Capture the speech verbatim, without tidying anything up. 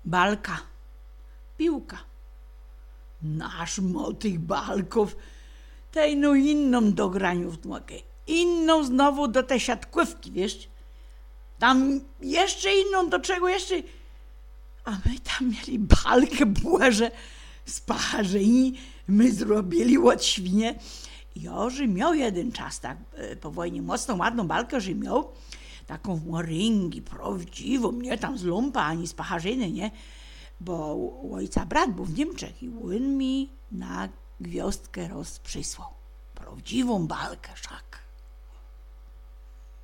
balka, piłka. Nasz mo tych balków, tej no inną do graniu w tłokę, inną znowu do tej siatkówki, wiesz, tam jeszcze inną do czego jeszcze, a my tam mieli balkę błaże z pacharzeni, my zrobili od świnie. Joży miał jeden czas tak po wojnie mocną, ładną balkę, że miał taką w moryngi, prawdziwą, nie tam z lumpa ani z pacharzyny, nie, bo u ojca brat był w Niemczech i on mi na gwiazdkę roz przysłał. Prawdziwą balkę, szak.